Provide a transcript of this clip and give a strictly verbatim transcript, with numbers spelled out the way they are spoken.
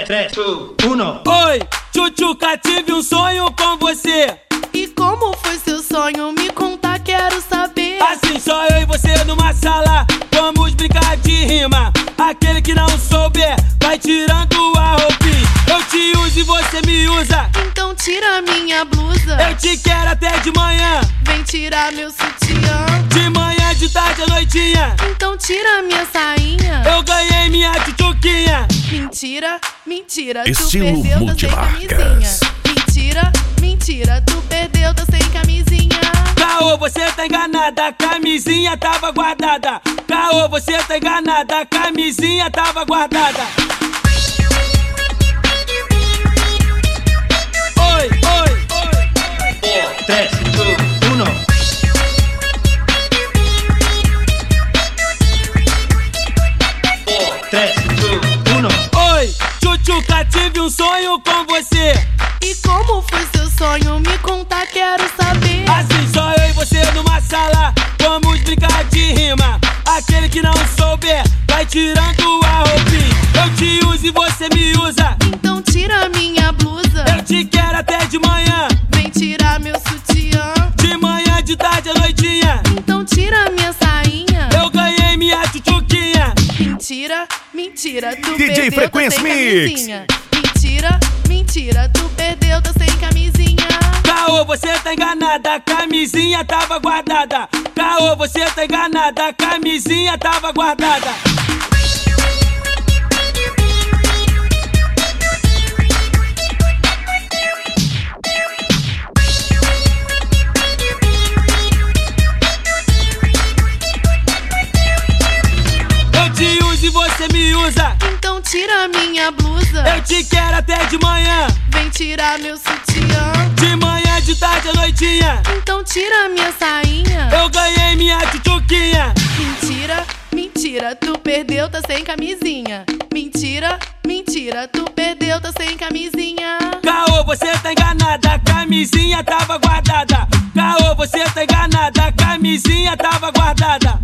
três, dois, um. Oi, Tchutchuca, tive um sonho com você. E como foi seu sonho? Me conta, quero saber. Assim, só eu e você numa sala, vamos brincar de rima. Aquele que não souber, vai tirando a roupinha. Eu te uso e você me usa, Então tira minha blusa. eu te quero até de manhã. Vem tirar meu sutiã. De manhã, de tarde, à noitinha, Então tira minha sainha. eu ganhei minha tchutchuquinha. Mentira, mentira, Estilo tu perdeu, tá sem multimarcas. camisinha. Mentira, mentira, tu perdeu, tá sem camisinha. Caô, você tá enganada, a camisinha tava guardada. Caô, você tá enganada, a camisinha tava guardada. Oi, oi, oi. três, dois, um. três, dois, um. Oi, Tchutchuca, tive um sonho com você. E como foi seu sonho? Me conta, quero saber. Assim, só eu e você numa sala, vamos brincar de rima. Aquele que não souber, vai tirando a roupinha. Eu te uso e você me usa, Então tira minha blusa. eu te quero até de manhã. Vem tirar meu sutiã. De manhã, de tarde, à noitinha, Então tira minha sainha. eu ganhei minha tchutchuquinha. Mentira, mentira, tu D J perdeu, Frequência tá sem Mix. camisinha. Mentira, mentira, tu perdeu, tá sem camisinha. Caô, você tá enganada, a camisinha tava guardada. Caô, você tá enganada, a camisinha tava guardada. Eu te uso e você me usa, Então tira minha blusa. eu te quero até de manhã. Vem tirar meu sutiã. De manhã, de tarde, à noitinha, Então tira minha sainha. eu ganhei minha tchutchuquinha. Mentira, mentira, tu perdeu, tá sem camisinha. Mentira, mentira, tu perdeu, tá sem camisinha. Caô, você tá enganada, a camisinha tava guardada. Caô, você tá enganada, a camisinha tava guardada.